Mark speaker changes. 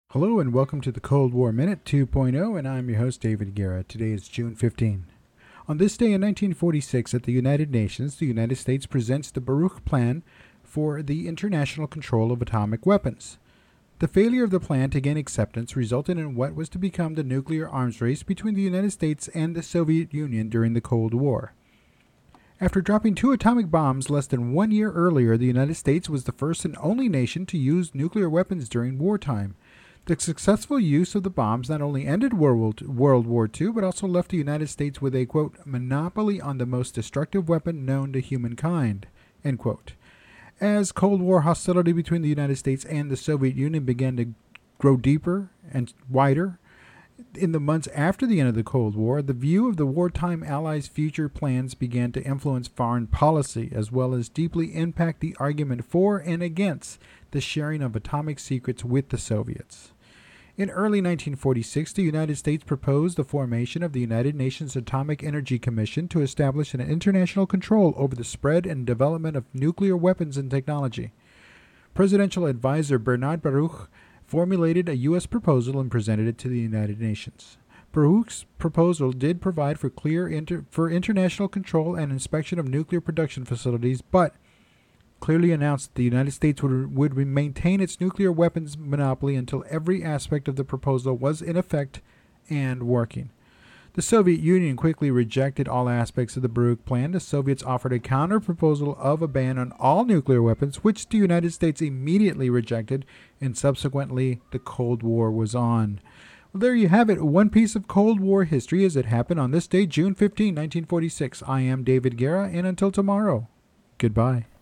Speaker 1: Hello and welcome to the Cold War Minute 2.0, and I'm your host David Guerra. Today is June 15. On this day in 1946 at the United Nations, the United States presents the Baruch Plan for the international control of atomic weapons. The failure of the plan to gain acceptance resulted in what was to become the nuclear arms race between the United States and the Soviet Union during the Cold War. After dropping 2 atomic bombs less than 1 year earlier, the United States was the first and only nation to use nuclear weapons during wartime. The successful use of the bombs not only ended World War II, but also left the United States with a, quote, monopoly on the most destructive weapon known to humankind, end quote. As Cold War hostility between the United States and the Soviet Union began to grow deeper and wider, in the months after the end of the Cold War, the view of the wartime allies' future plans began to influence foreign policy, as well as deeply impact the argument for and against the sharing of atomic secrets with the Soviets. In early 1946, the United States proposed the formation of the United Nations Atomic Energy Commission to establish an international control over the spread and development of nuclear weapons and technology. Presidential advisor Bernard Baruch formulated a U.S. proposal and presented it to the United Nations. Baruch's proposal did provide for international control and inspection of nuclear production facilities, but clearly announced the United States would maintain its nuclear weapons monopoly until every aspect of the proposal was in effect and working. The Soviet Union quickly rejected all aspects of the Baruch Plan. The Soviets offered a counter-proposal of a ban on all nuclear weapons, which the United States immediately rejected, and subsequently the Cold War was on. Well, there you have it, one piece of Cold War history as it happened on this day, June 15, 1946. I am David Guerra, and until tomorrow, goodbye.